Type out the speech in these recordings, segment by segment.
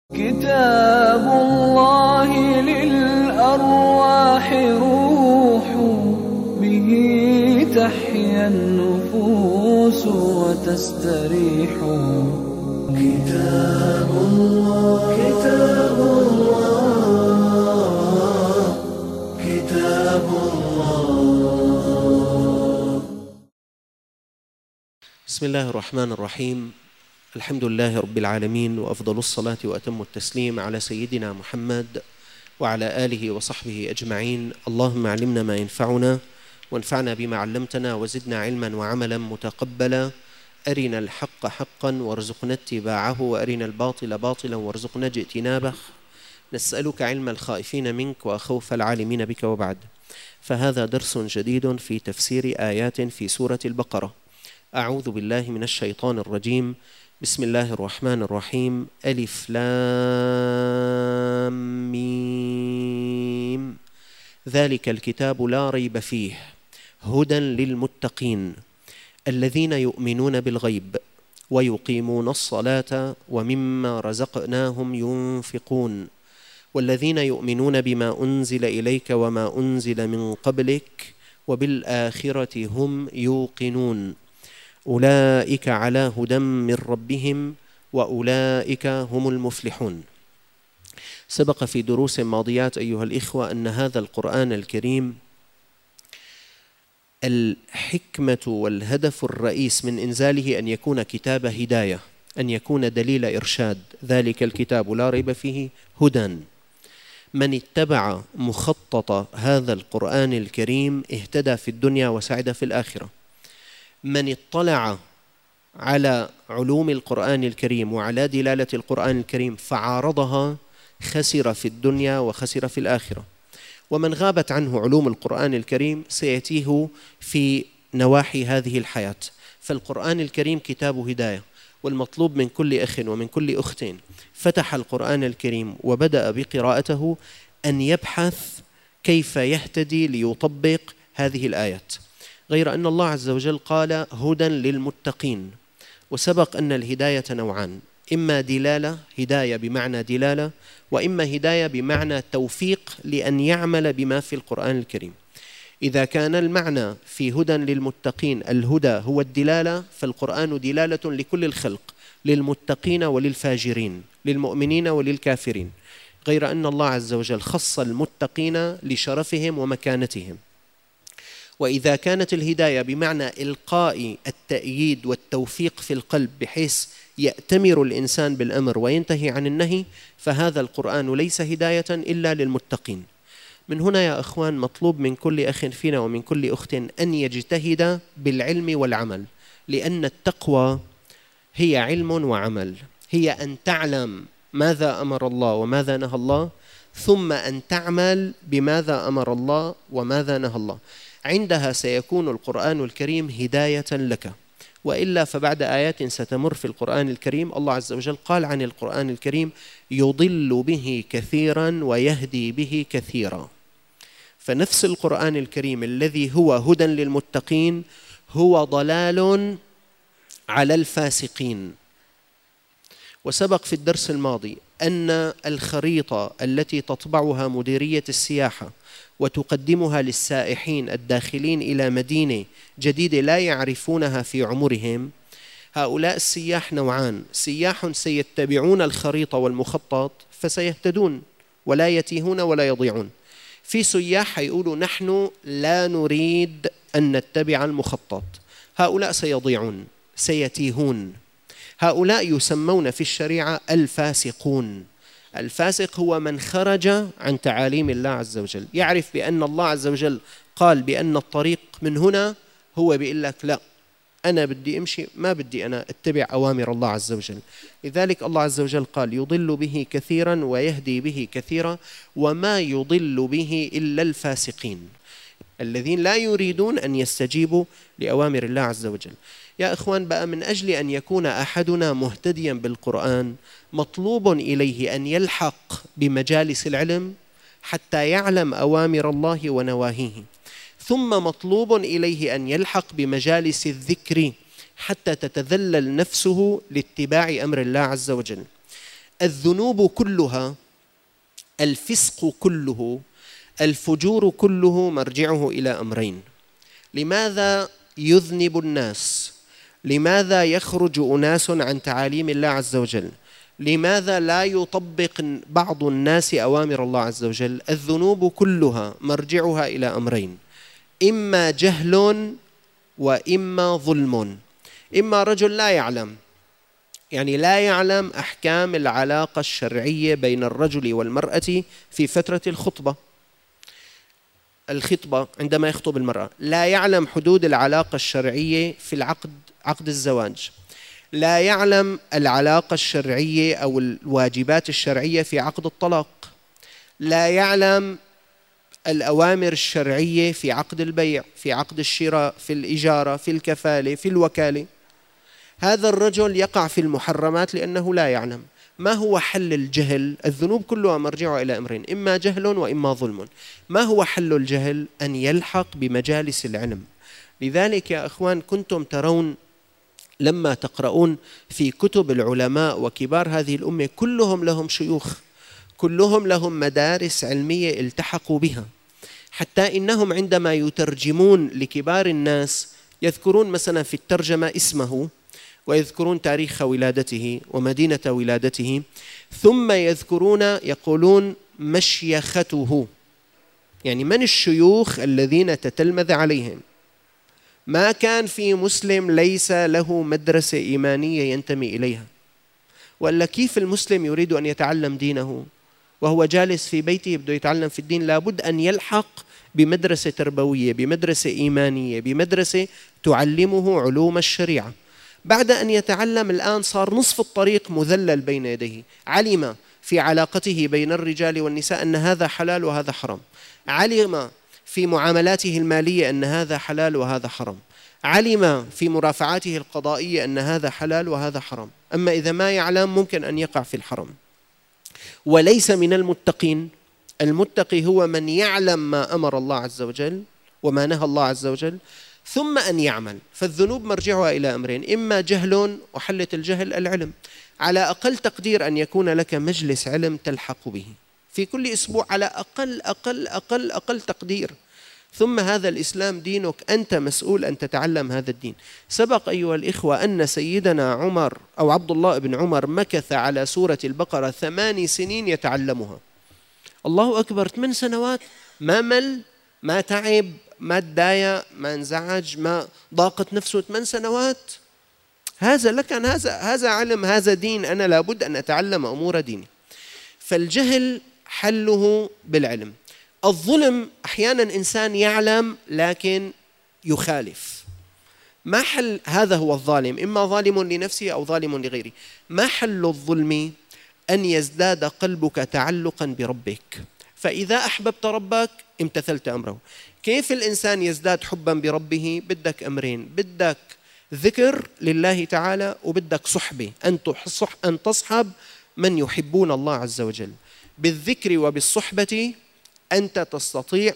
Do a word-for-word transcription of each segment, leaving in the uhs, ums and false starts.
كتاب الله للأرواح روح، به تحيا النفوس وتستريح. كتاب الله كتاب الله كتاب الله. بسم الله الرحمن الرحيم. الحمد لله رب العالمين، وأفضل الصلاة وأتم التسليم على سيدنا محمد وعلى آله وصحبه أجمعين. اللهم علمنا ما ينفعنا وانفعنا بما علمتنا وزدنا علما وعملا متقبلا. أرنا الحق حقا وارزقنا اتباعه، وأرنا الباطل باطلا وارزقنا اجتنابه. نسألك علم الخائفين منك وخوف العالمين بك. وبعد، فهذا درس جديد في تفسير آيات في سورة البقرة. أعوذ بالله من الشيطان الرجيم. بسم الله الرحمن الرحيم. ألف لام ميم. ذلك الكتاب لا ريب فيه هدى للمتقين الذين يؤمنون بالغيب ويقيمون الصلاة ومما رزقناهم ينفقون والذين يؤمنون بما أنزل إليك وما أنزل من قبلك وبالآخرة هم يوقنون أولئك على هدى من ربهم وأولئك هم المفلحون. سبق في دروس ماضيات أيها الإخوة أن هذا القرآن الكريم الحكمة والهدف الرئيس من إنزاله أن يكون كتاب هداية، أن يكون دليل إرشاد. ذلك الكتاب لا ريب فيه هدى. من اتبع مخطط هذا القرآن الكريم اهتدى في الدنيا وسعد في الآخرة. من اطلع على علوم القرآن الكريم وعلى دلالة القرآن الكريم فعارضها خسر في الدنيا وخسر في الآخرة. ومن غابت عنه علوم القرآن الكريم سيأتيه في نواحي هذه الحياة. فالقرآن الكريم كتاب هداية، والمطلوب من كل أخ ومن كل أخت فتح القرآن الكريم وبدأ بقراءته أن يبحث كيف يهتدي ليطبق هذه الآيات. غير أن الله عز وجل قال هدى للمتقين، وسبق أن الهداية نوعان: إما دلالة، هداية بمعنى دلالة، وإما هداية بمعنى توفيق لأن يعمل بما في القرآن الكريم. إذا كان المعنى في هدى للمتقين الهدى هو الدلالة، فالقرآن دلالة لكل الخلق، للمتقين وللفاجرين، للمؤمنين وللكافرين. غير أن الله عز وجل خص المتقين لشرفهم ومكانتهم. وإذا كانت الهداية بمعنى إلقاء التأييد والتوفيق في القلب بحيث يأتمر الإنسان بالأمر وينتهي عن النهي، فهذا القرآن ليس هداية إلا للمتقين. من هنا يا أخوان مطلوب من كل أخ فينا ومن كل أخت أن يجتهد بالعلم والعمل، لأن التقوى هي علم وعمل، هي أن تعلم ماذا أمر الله وماذا نهى الله، ثم أن تعمل بماذا أمر الله وماذا نهى الله. عندها سيكون القرآن الكريم هداية لك. وإلا فبعد آيات ستمر في القرآن الكريم الله عز وجل قال عن القرآن الكريم يضل به كثيرا ويهدي به كثيرا. فنفس القرآن الكريم الذي هو هدى للمتقين هو ضلال على الفاسقين. وسبق في الدرس الماضي أن الخريطة التي تطبعها مديرية السياحة وتقدمها للسائحين الداخلين إلى مدينة جديدة لا يعرفونها في عمرهم، هؤلاء السياح نوعان: سياح سيتبعون الخريطة والمخطط فسيهتدون ولا يتيهون ولا يضيعون، في سياح يقولوا نحن لا نريد أن نتبع المخطط، هؤلاء سيضيعون سيتيهون. هؤلاء يسمون في الشريعة الفاسقون. الفاسق هو من خرج عن تعاليم الله عز وجل، يعرف بأن الله عز وجل قال بأن الطريق من هنا، هو بيقول لك لا، أنا بدي أمشي، ما بدي أنا أتبع أوامر الله عز وجل. لذلك الله عز وجل قال يضل به كثيرا ويهدي به كثيرا، وما يضل به إلا الفاسقين الذين لا يريدون أن يستجيبوا لأوامر الله عز وجل. يا إخوان، بقى من أجل أن يكون أحدنا مهتديا بالقرآن مطلوب إليه أن يلحق بمجالس العلم حتى يعلم أوامر الله ونواهيه، ثم مطلوب إليه أن يلحق بمجالس الذكر حتى تتذلل نفسه لاتباع أمر الله عز وجل. الذنوب كلها، الفسق كله، الفجور كله مرجعه إلى أمرين. لماذا يذنب الناس؟ لماذا يخرج أناس عن تعاليم الله عز وجل؟ لماذا لا يطبق بعض الناس أوامر الله عز وجل؟ الذنوب كلها مرجعها إلى أمرين: إما جهل وإما ظلم. إما رجل لا يعلم، يعني لا يعلم أحكام العلاقة الشرعية بين الرجل والمرأة في فترة الخطبة الخطبة عندما يخطب المرأة، لا يعلم حدود العلاقة الشرعية في العقد، عقد الزواج، لا يعلم العلاقة الشرعية أو الواجبات الشرعية في عقد الطلاق، لا يعلم الأوامر الشرعية في عقد البيع، في عقد الشراء، في الإجارة، في الكفالة، في الوكالة. هذا الرجل يقع في المحرمات لأنه لا يعلم. ما هو حل الجهل؟ الذنوب كلها مرجعها إلى أمرين: إما جهل وإما ظلم. ما هو حل الجهل؟ أن يلحق بمجالس العلم. لذلك يا أخوان كنتم ترون لما تقرؤون في كتب العلماء وكبار هذه الأمة كلهم لهم شيوخ، كلهم لهم مدارس علمية التحقوا بها، حتى إنهم عندما يترجمون لكبار الناس يذكرون مثلا في الترجمة اسمه، ويذكرون تاريخ ولادته ومدينة ولادته، ثم يذكرون يقولون مشيخته، يعني من الشيوخ الذين تتلمذ عليهم. ما كان في مسلم ليس له مدرسة إيمانية ينتمي إليها. وإلا كيف المسلم يريد أن يتعلم دينه وهو جالس في بيته بده يتعلم في الدين؟ لابد أن يلحق بمدرسة تربوية، بمدرسة إيمانية، بمدرسة تعلمه علوم الشريعة. بعد أن يتعلم الآن صار نصف الطريق مذلل بين يديه، علم في علاقته بين الرجال والنساء أن هذا حلال وهذا حرام، علم في معاملاته المالية أن هذا حلال وهذا حرام، علم في مرافعاته القضائية أن هذا حلال وهذا حرام. أما إذا ما يعلم ممكن أن يقع في الحرام. وليس من المتقين. المتقي هو من يعلم ما أمر الله عز وجل وما نهى الله عز وجل ثم أن يعمل. فالذنوب مرجعها إلى أمرين: إما جهل، وحلة الجهل العلم. على أقل تقدير أن يكون لك مجلس علم تلحق به في كل أسبوع، على أقل أقل أقل أقل تقدير. ثم هذا الإسلام دينك، أنت مسؤول أن تتعلم هذا الدين. سبق أيها الإخوة أن سيدنا عمر أو عبد الله بن عمر مكث على سورة البقرة ثماني سنين يتعلمها. الله أكبر، ثمان سنوات، ما مل، ما تعب، ما تضايق، ما انزعج، ما ضاقت نفسه. ثمان سنوات، هذا لكن هذا هذا علم، هذا دين. أنا لابد أن أتعلم أمور ديني. فالجهل حله بالعلم. الظلم أحيانا إنسان يعلم لكن يخالف. ما حل هذا؟ هو الظالم، إما ظالم لنفسه أو ظالم لغيره. ما حل الظلم؟ أن يزداد قلبك تعلقا بربك، فإذا أحببت ربك امتثلت أمره. كيف الإنسان يزداد حبا بربه؟ بدك أمرين: بدك ذكر لله تعالى، وبدك صحبة، أن تصحب من يحبون الله عز وجل. بالذكر وبالصحبة أنت تستطيع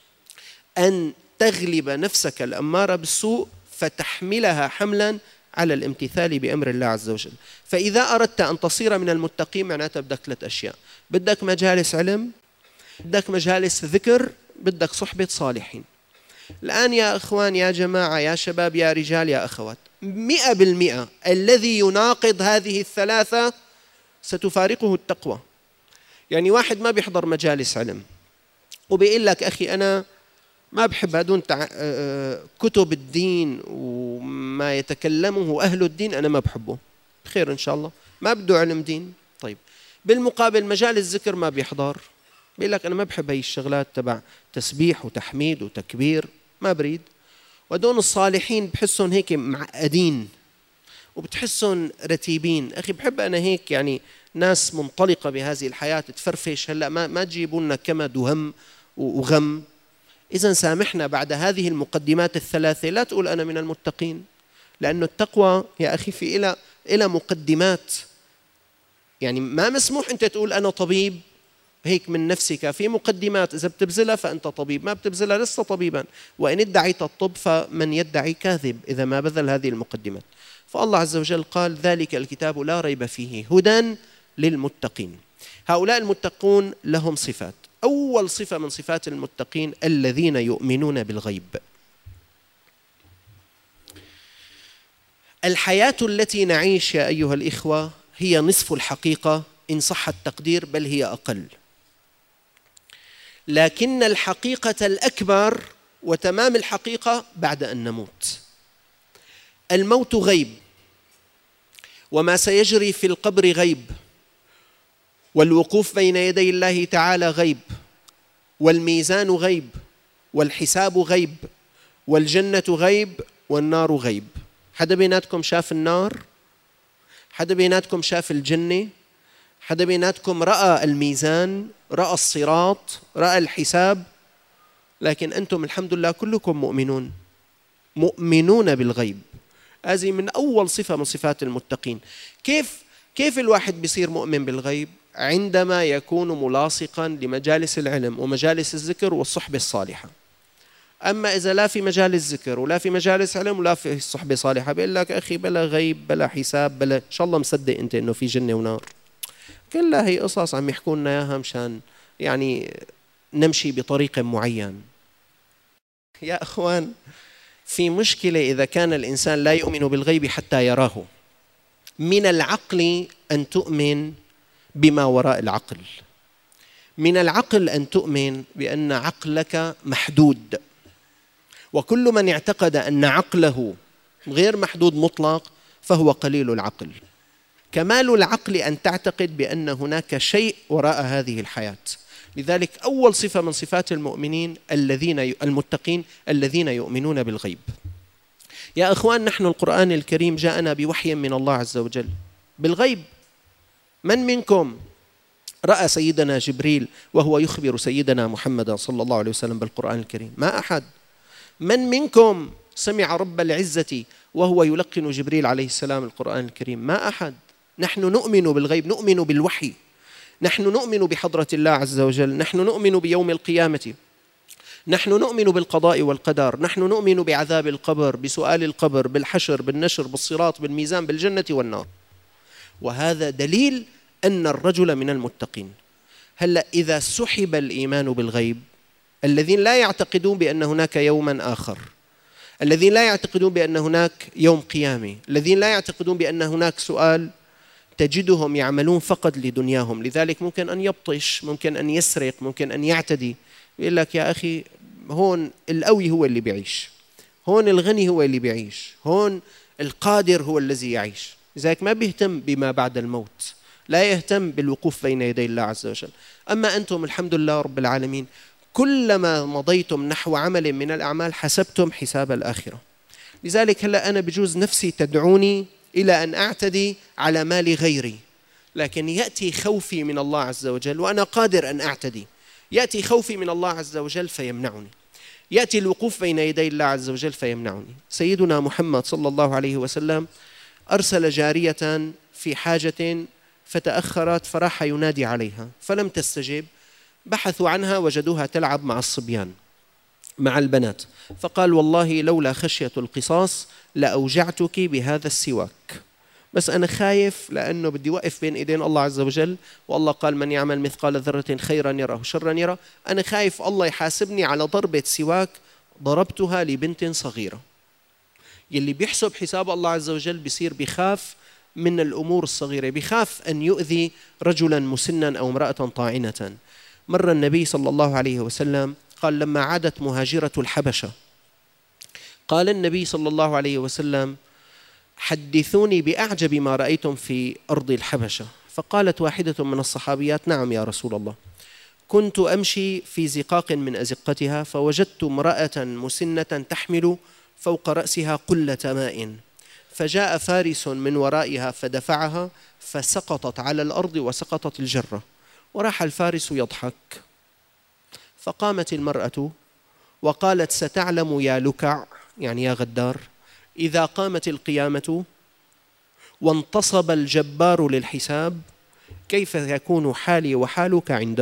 أن تغلب نفسك الأمارة بالسوء فتحملها حملا على الامتثال بأمر الله عز وجل. فإذا أردت أن تصير من المتقين معناتها بدك ثلاث أشياء: بدك مجالس علم، بدك مجالس ذكر، بدك صحبة صالحين. الآن يا أخوان، يا جماعة، يا شباب، يا رجال، يا أخوات، مئة بالمئة الذي يناقض هذه الثلاثة ستفارقه التقوى. يعني واحد ما بيحضر مجالس علم وبيقول لك أخي أنا ما بحب هدون تع... كتب الدين وما يتكلمه أهل الدين، أنا ما بحبه. بخير إن شاء الله، ما بده علم دين. طيب، بالمقابل مجالس ذكر ما بيحضر، بيقول لك أنا ما بحب هاي الشغلات تبع تسبيح وتحميد وتكبير، ما بريد. ودون الصالحين بحسهم هيك معقدين وبتحسهم رتيبين. أخي بحب أنا هيك، يعني ناس منطلقة بهذه الحياة تفرفش. هلأ ما ما تجيبوا لنا كمد وهم وغم. إذن سامحنا بعد هذه المقدمات الثلاثة لا تقول أنا من المتقين، لأن التقوى يا أخي في إلى إلى مقدمات. يعني ما مسموح أنت تقول أنا طبيب هيك من نفسك، في مقدمات، إذا بتبذلها فأنت طبيب، ما بتبذلها لست طبيبا. وإن ادعيت الطب فمن يدعي كاذب إذا ما بذل هذه المقدمات. فالله عز وجل قال: ذلك الكتاب لا ريب فيه هدى للمتقين. هؤلاء المتقون لهم صفات. أول صفة من صفات المتقين الذين يؤمنون بالغيب. الحياة التي نعيش يا أيها الإخوة هي نصف الحقيقة إن صح التقدير، بل هي أقل. لكن الحقيقة الأكبر وتمام الحقيقة بعد أن نموت. الموت غيب، وما سيجري في القبر غيب، والوقوف بين يدي الله تعالى غيب، والميزان غيب، والحساب غيب، والجنة غيب، والنار غيب. حدا بيناتكم شاف النار؟ حدا بيناتكم شاف الجنة؟ حدا بيناتكم رأى الميزان، رأى الصراط، رأى الحساب؟ لكن أنتم الحمد لله كلكم مؤمنون، مؤمنون بالغيب. هذه من أول صفة من صفات المتقين. كيف كيف الواحد بيصير مؤمن بالغيب؟ عندما يكون ملاصقا لمجالس العلم ومجالس الذكر والصحبة الصالحة. أما إذا لا في مجالس ذكر ولا في مجالس علم ولا في صحبة صالحة، بيقول لك أخي بلا غيب بلا حساب بلا، إن شاء الله مصدق أنت إنه في جنة ونار؟ كلها هي قصص عم يحكوا لنا إياها مشان يعني نمشي بطريق معين. يا أخوان، في مشكلة إذا كان الإنسان لا يؤمن بالغيب حتى يراه. من العقل أن تؤمن بما وراء العقل. من العقل أن تؤمن بأن عقلك محدود، وكل من اعتقد أن عقله غير محدود مطلق فهو قليل العقل. كمال العقل أن تعتقد بأن هناك شيء وراء هذه الحياة. لذلك أول صفة من صفات المؤمنين الذين المتقين الذين يؤمنون بالغيب. يا أخوان، نحن القرآن الكريم جاءنا بوحي من الله عز وجل بالغيب. من منكم رأى سيدنا جبريل وهو يخبر سيدنا محمد صلى الله عليه وسلم بالقرآن الكريم؟ ما أحد. من منكم سمع رب العزة وهو يلقن جبريل عليه السلام القرآن الكريم؟ ما أحد. نحن نؤمن بالغيب، نؤمن بالوحي، نحن نؤمن بحضرة الله عز وجل، نحن نؤمن بيوم القيامة، نحن نؤمن بالقضاء والقدر، نحن نؤمن بعذاب القبر، بسؤال القبر، بالحشر، بالنشر، بالصراط، بالميزان، بالجنة والنار. وهذا دليل أن الرجل من المتقين. هلأ إذا سحب الإيمان بالغيب، الذين لا يعتقدون بأن هناك يوما آخر، الذين لا يعتقدون بأن هناك يوم قيامي، الذين لا يعتقدون بأن هناك سؤال، تجدهم يعملون فقط لدنياهم. لذلك ممكن أن يبطش، ممكن أن يسرق، ممكن أن يعتدي. يقول لك يا أخي هون القوي هو اللي بيعيش، هون الغني هو اللي بيعيش، هون القادر هو الذي يعيش. لذلك ما بيهتم بما بعد الموت، لا يهتم بالوقوف بين يدي الله عز وجل. أما أنتم الحمد لله رب العالمين كلما مضيتم نحو عمل من الأعمال حسبتم حساب الآخرة. لذلك هلأ أنا بجوز نفسي تدعوني إلى أن أعتدي على مال غيري، لكن يأتي خوفي من الله عز وجل وأنا قادر أن أعتدي. يأتي خوفي من الله عز وجل فيمنعني، يأتي الوقوف بين يدي الله عز وجل فيمنعني. سيدنا محمد صلى الله عليه وسلم أرسل جارية في حاجة فتأخرت، فراح ينادي عليها فلم تستجب. بحثوا عنها وجدوها تلعب مع الصبيان، مع البنات، فقال والله لولا خشية القصاص لأوجعتك بهذا السواك، بس أنا خايف لأنه بدي وقف بين إيدين الله عز وجل، والله قال من يعمل مثقال ذرة خيرا يره شرا يره. أنا خايف الله يحاسبني على ضربة سواك ضربتها لبنت صغيرة. يلي بيحسب حساب الله عز وجل بيصير بيخاف من الأمور الصغيرة، بيخاف أن يؤذي رجلا مسنا أو امرأة طاعنة. مر النبي صلى الله عليه وسلم قال لما عادت مهاجرة الحبشة، قال النبي صلى الله عليه وسلم حدثوني بأعجب ما رأيتم في أرض الحبشة. فقالت واحدة من الصحابيات نعم يا رسول الله، كنت أمشي في زقاق من أزقتها فوجدت امرأة مسنة تحمل فوق رأسها قلة ماء، فجاء فارس من ورائها فدفعها فسقطت على الأرض وسقطت الجرة، وراح الفارس يضحك. فقامت المرأة وقالت ستعلم يا لكع، يعني يا غدار، إذا قامت القيامة وانتصب الجبار للحساب كيف يكون حالي وحالك عنده؟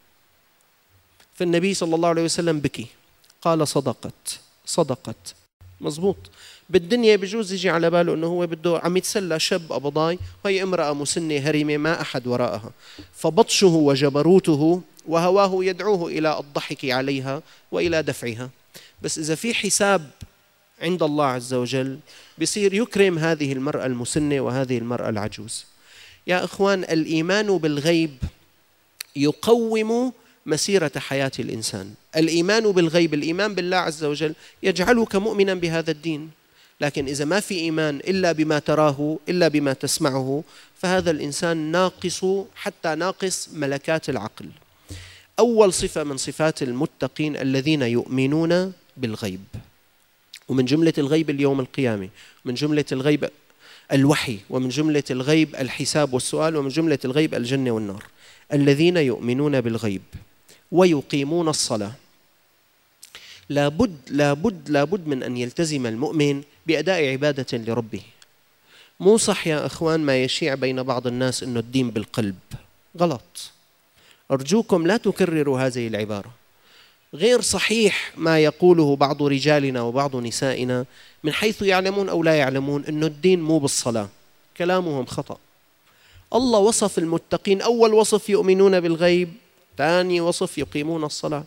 فالنبي صلى الله عليه وسلم بكي، قال صدقت صدقت. مزبوط. بالدنيا بجوز يجي على باله أنه هو بده عم يتسلى شاب أبضاي، وهي امرأة مسنة هرمة ما أحد وراءها، فبطشه وجبروته وهواه يدعوه إلى الضحك عليها وإلى دفعها. بس إذا في حساب عند الله عز وجل بيصير يكرم هذه المرأة المسنة وهذه المرأة العجوز. يا إخوان، الإيمان بالغيب يقوم مسيرة حياة الإنسان. الإيمان بالغيب، الإيمان بالله عز وجل يجعلك مؤمنا بهذا الدين. لكن إذا ما في إيمان إلا بما تراه إلا بما تسمعه، فهذا الإنسان ناقص، حتى ناقص ملكات العقل. أول صفة من صفات المتقين الذين يؤمنون بالغيب، ومن جملة الغيب اليوم القيامة، من جملة الغيب الوحي، ومن جملة الغيب الحساب والسؤال، ومن جملة الغيب الجنة والنار. الذين يؤمنون بالغيب ويقيمون الصلاة. لابد لابد لابد من أن يلتزم المؤمن بأداء عبادة لربه. مو صح يا أخوان ما يشيع بين بعض الناس أنه الدين بالقلب، غلط. أرجوكم لا تكرروا هذه العبارة. غير صحيح ما يقوله بعض رجالنا وبعض نسائنا من حيث يعلمون أو لا يعلمون أنه الدين مو بالصلاة. كلامهم خطأ. الله وصف المتقين، أول وصف يؤمنون بالغيب، ثاني وصف يقيمون الصلاة.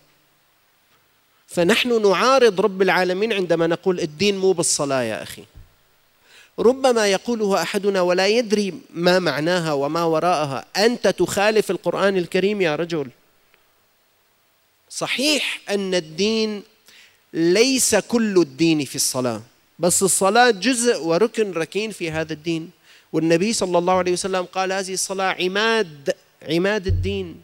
فنحن نعارض رب العالمين عندما نقول الدين مو بالصلاة. يا أخي، ربما يقوله أحدنا ولا يدري ما معناها وما وراءها. أنت تخالف القرآن الكريم يا رجل. صحيح أن الدين ليس كل الدين في الصلاة، بس الصلاة جزء وركن ركين في هذا الدين. والنبي صلى الله عليه وسلم قال هذه الصلاة عماد عماد الدين.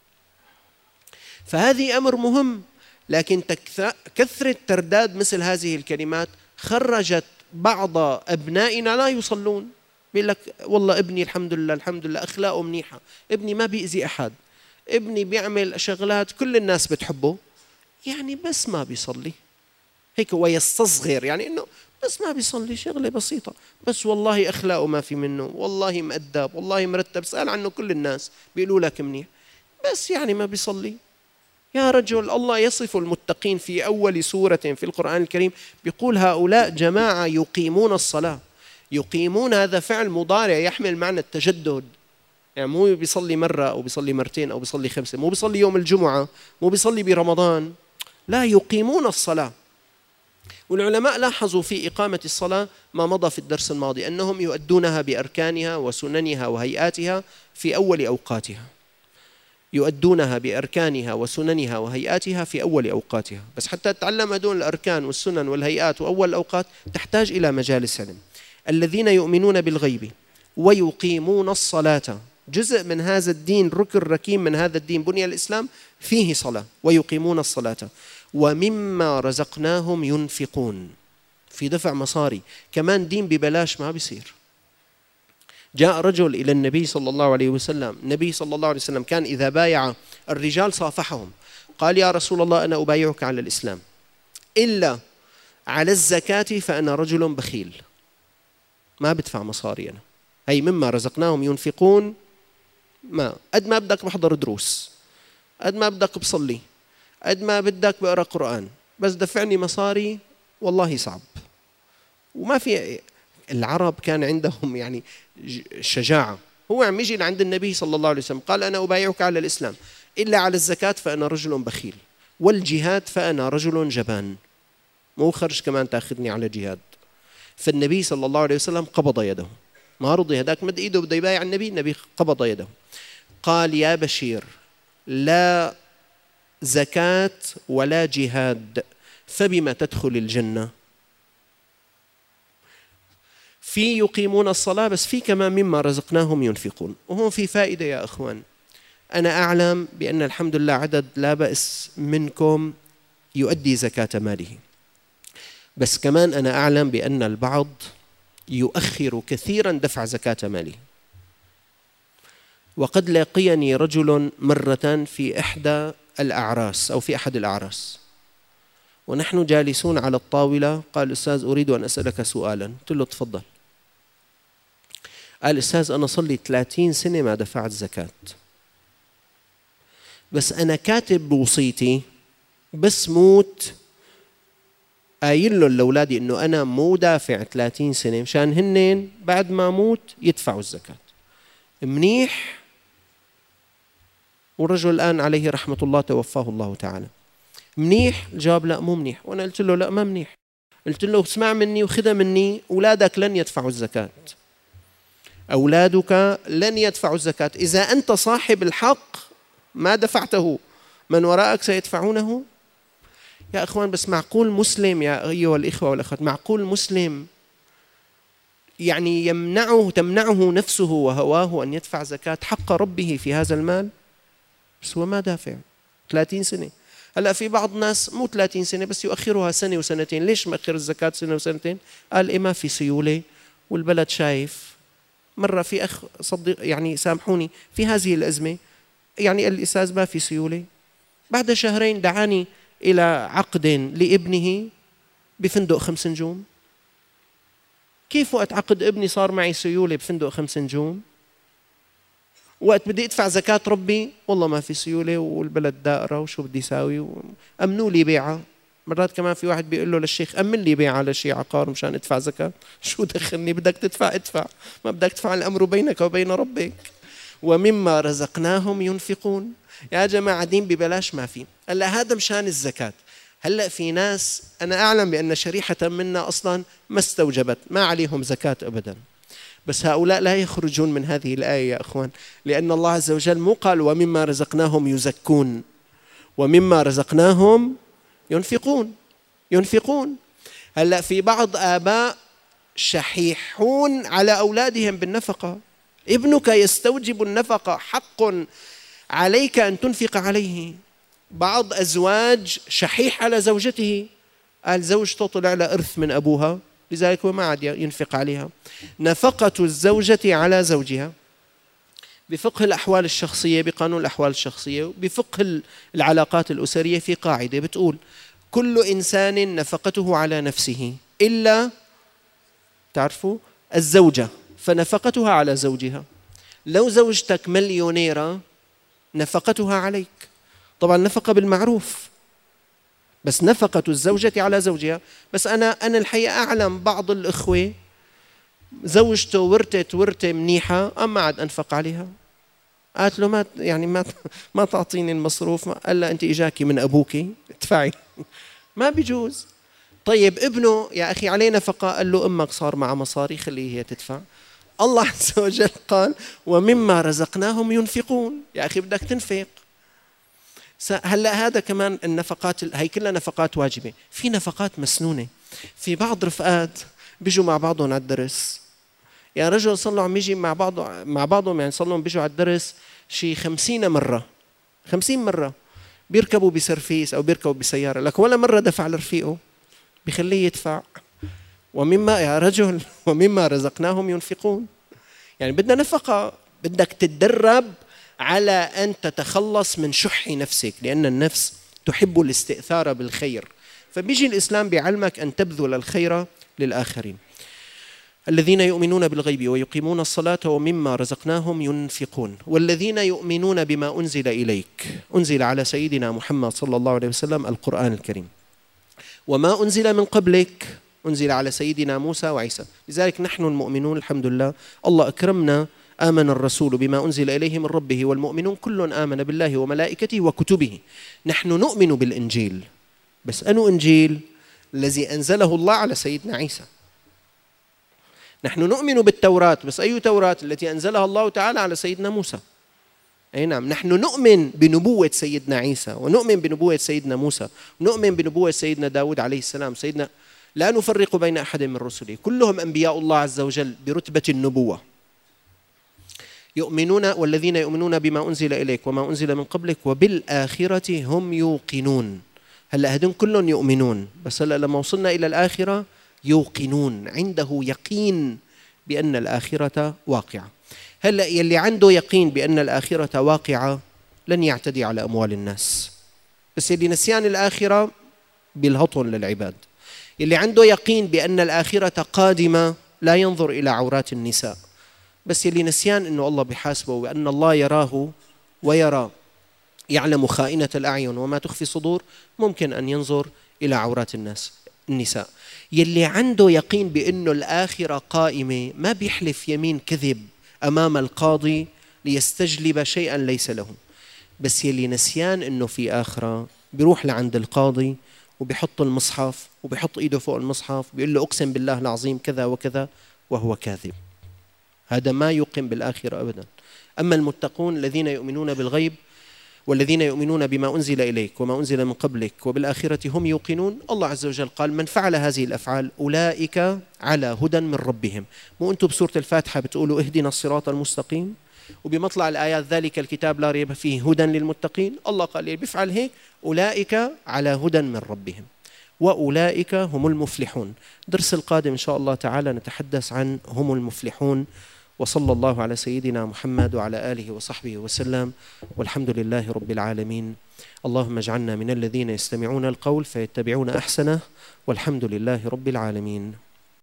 فهذه أمر مهم. لكن كثرة ترداد مثل هذه الكلمات خرجت بعض أبنائنا لا يصلون. بيقول لك والله ابني الحمد لله الحمد لله أخلاقه منيحة، ابني ما بيأذي أحد، ابني بيعمل شغلات كل الناس بتحبه، يعني بس ما بيصلي هيك، ويستصغر يعني إنه بس ما بيصلي، شغلة بسيطة، بس والله أخلاقه ما في منه، والله مؤدب، والله مرتب، سأل عنه كل الناس بيقولوا لك منيح، بس يعني ما بيصلي. يا رجل، الله يصف المتقين في أول سورة في القرآن الكريم بيقول هؤلاء جماعة يقيمون الصلاة. يقيمون هذا فعل مضارع يحمل معنى التجدد، يعني مو بيصلي مرة أو بيصلي مرتين أو بيصلي خمسة، مو بيصلي يوم الجمعة، مو بيصلي برمضان، لا، يقيمون الصلاة. والعلماء لاحظوا في إقامة الصلاة ما مضى في الدرس الماضي أنهم يؤدونها بأركانها وسننها وهيئاتها في أول أوقاتها. يؤدونها بأركانها وسننها وهيئاتها في أول أوقاتها. بس حتى تتعلم هذول الأركان والسنن والهيئات وأول الأوقات تحتاج إلى مجالس علم. الذين يؤمنون بالغيب ويقيمون الصلاة، جزء من هذا الدين، ركن ركين من هذا الدين، بني الإسلام فيه صلاة. ويقيمون الصلاة ومما رزقناهم ينفقون، في دفع مصاري. كمان دين ببلاش ما بيصير. جاء رجل إلى النبي صلى الله عليه وسلم، النبي صلى الله عليه وسلم كان إذا بايع الرجال صافحهم، قال يا رسول الله أنا أبايعك على الإسلام إلا على الزكاة فأنا رجل بخيل، ما بدفع مصاري أنا، هي مما رزقناهم ينفقون. ما قد ما بدك بحضر دروس، قد ما بدك بصلي، قد ما بدك بقرأ قرآن، بس دفعني مصاري والله صعب. وما في، العرب كان عندهم يعني شجاعة. هو عم يجي لعند النبي صلى الله عليه وسلم قال أنا أبايعك على الإسلام إلا على الزكاة فأنا رجل بخيل، والجهاد فأنا رجل جبان، مو خرج كمان تأخذني على جهاد. فالنبي صلى الله عليه وسلم قبض يده، ما رضي، هداك مد إيده بده يبايع النبي، النبي قبض يده قال يا بشير لا زكاة ولا جهاد فبما تدخل الجنة؟ في يقيمون الصلاة، بس في كمان مما رزقناهم ينفقون. وهون في فائدة يا أخوان. أنا أعلم بأن الحمد لله عدد لا بأس منكم يؤدي زكاة ماله، بس كمان أنا أعلم بأن البعض يؤخر كثيرا دفع زكاة ماله. وقد لقيني رجل مرة في إحدى الأعراس أو في أحد الأعراس، ونحن جالسون على الطاولة، قال أستاذ أريد أن أسألك سؤالا. قلت له تفضل. قال أستاذ أنا صلي ثلاثين سنة ما دفعت زكاة، بس أنا كاتب بوصيتي بس موت قايل لهم لأولادي إنه أنا مو دافع ثلاثين سنة مشان هنن بعد ما أموت يدفعوا الزكاة. منيح؟ والرجل الآن عليه رحمة الله توفاه الله تعالى. منيح؟ الجواب لا مو منيح. وأنا قلت له لا ما منيح. قلت له اسمع مني وخذها مني، أولادك لن يدفعوا الزكاة. أولادك لن يدفعوا الزكاة. إذا أنت صاحب الحق ما دفعته، من وراءك سيدفعونه. يا أخوان بس معقول مسلم يا أيها الإخوة والأخوات، معقول مسلم يعني يمنعه تمنعه نفسه وهواه أن يدفع زكاة حق ربه في هذا المال؟ بس هو ما دافع ثلاثين سنة. هلا في بعض الناس مو ثلاثين سنة بس يؤخرها سنة وسنتين. ليش مأخر الزكاة سنة وسنتين؟ قال إيه ما في سيولة والبلد شايف. مرة في أخ صدق يعني سامحوني في هذه الأزمة يعني الأستاذ ما في سيولة، بعد شهرين دعاني إلى عقد لابنه بفندق خمس نجوم. كيف وقت عقد ابني صار معي سيولة بفندق خمس نجوم؟ وقت بدي ادفع زكاة ربي والله ما في سيولة والبلد دائرة وشو بدي ساوي؟ أمنوا لي بيعة. مرات كمان في واحد بيقول له للشيخ أمن لي بيعة لشي عقار مشان ادفع زكاة. شو دخلني؟ بدك تدفع ادفع، ما بدك تدفع الأمر بينك وبين ربك. ومما رزقناهم ينفقون. يا جماعة دين ببلاش ما في. هلا هذا مشان الزكاة. هلا في ناس أنا أعلم بأن شريحة منا أصلا ما استوجبت، ما عليهم زكاة أبدا، بس هؤلاء لا يخرجون من هذه الآية يا أخوان، لأن الله عز وجل مو قال ومما رزقناهم يزكون، ومما رزقناهم ينفقون ينفقون. هلا في بعض آباء شحيحون على أولادهم بالنفقة. ابنك يستوجب النفقة، حق عليك أن تنفق عليه. بعض أزواج شحيح على زوجته، قال زوجته طلع لها إرث من أبوها لذلك هو ما عاد ينفق عليها. نفقة الزوجة على زوجها بفقه الأحوال الشخصية، بقانون الأحوال الشخصية، بفقه العلاقات الأسرية في قاعدة بتقول كل إنسان نفقته على نفسه إلا تعرفوا الزوجة فنفقتها على زوجها. لو زوجتك مليونيرة نفقتها عليك، طبعا نفقة بالمعروف، بس نفقة الزوجة على زوجها. بس أنا أنا الحقيقة أعلم بعض الإخوة زوجته ورثت ورثة منيحة أما عاد أنفق عليها. قالت له ما يعني ما ما تعطيني المصروف، قال لها أنت إجاكي من أبوكي ادفعي. ما بيجوز. طيب ابنه يا أخي عليه نفقة، قال له أمك صار مع مصاري خليه هي تدفع. الله عز وجل قال ومما رزقناهم ينفقون. يا أخي بدك تنفق. هلا هذا كمان النفقات هي كلها نفقات واجبة. في نفقات مسنونة. في بعض رفقات بيجوا مع بعضهم على الدرس، يا رجل صلوا عم يجي مع بعض مع بعضهم يعني صلوا بيجوا على الدرس شي خمسين مرة خمسين مرة بيركبوا بسرفيس أو بيركبوا بسيارة، لك ولا مرة دفع لرفيقه بيخليه يدفع. ومما يا رجل ومما رزقناهم ينفقون. يعني بدنا نفقة، بدك تتدرب على أن تتخلص من شح نفسك، لأن النفس تحب الاستئثار بالخير، فبيجي الإسلام بيعلمك أن تبذل الخير للآخرين. الذين يؤمنون بالغيب ويقيمون الصلاة ومما رزقناهم ينفقون. والذين يؤمنون بما أنزل إليك، أنزل على سيدنا محمد صلى الله عليه وسلم القرآن الكريم، وما أنزل من قبلك أنزل على سيدنا موسى وعيسى. لذلك نحن المؤمنون الحمد لله الله أكرمنا، آمن الرسول بما أنزل إليه من ربه والمؤمنون كل آمن بالله وملائكته وكتبه. نحن نؤمن بالإنجيل، بس أنو إنجيل؟ الذي أنزله الله على سيدنا عيسى. نحن نؤمن بالتوراة، بس أي توراة؟ التي أنزلها الله تعالى على سيدنا موسى. أي نعم. نحن نؤمن بنبوة سيدنا عيسى، ونؤمن بنبوة سيدنا موسى، ونؤمن بنبوة سيدنا داود عليه السلام. سيدنا لا نفرق بين أحد من رسله، كلهم أنبياء الله عز وجل برتبة النبوة. يؤمنون والذين يؤمنون بما أنزل إليك وما أنزل من قبلك وبالآخرة هم يوقنون. هلا هدول كلهم يؤمنون، بس هلا لما وصلنا إلى الآخرة يوقنون، عنده يقين بأن الآخرة واقعة. هلا يلي عنده يقين بأن الآخرة واقعة لن يعتدي على أموال الناس، بس يلي نسيان الآخرة بالهطن للعباد. يلي عنده يقين بأن الآخرة قادمة لا ينظر إلى عورات النساء، بس يلي نسيان أنه الله بحاسبه وأن الله يراه ويرى يعلم خائنة الأعين وما تخفي صدور، ممكن أن ينظر إلى عورات الناس. النساء. يلي عنده يقين بأنه الآخرة قائمة ما بيحلف يمين كذب أمام القاضي ليستجلب شيئا ليس له. بس يلي نسيان أنه في آخرة بيروح لعند القاضي وبيحط المصحف وبيحط إيده فوق المصحف بيقول له أقسم بالله العظيم كذا وكذا وهو كاذب. هذا ما يقيم بالآخرة أبدا. أما المتقون الذين يؤمنون بالغيب والذين يؤمنون بما أنزل إليك وما أنزل من قبلك وبالآخرة هم يوقنون، الله عز وجل قال من فعل هذه الأفعال أولئك على هدى من ربهم. مو أنتم بسورة الفاتحة بتقولوا اهدنا الصراط المستقيم، وبمطلع الآيات ذلك الكتاب لا ريب فيه هدى للمتقين. الله قال اللي بيفعل هيك أولئك على هدى من ربهم وأولئك هم المفلحون. درس القادم إن شاء الله تعالى نتحدث عن هم المفلحون. وصلى الله على سيدنا محمد وعلى آله وصحبه وسلم، والحمد لله رب العالمين. اللهم اجعلنا من الذين يستمعون القول فيتبعون أحسنه، والحمد لله رب العالمين.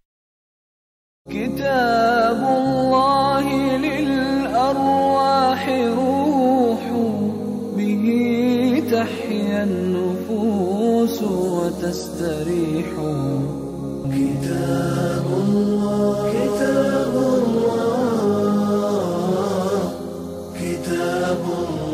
كتاب الله للأرواح روح، به تحيا النفوس وتستريح. كتاب الله كتاب الله كتاب الله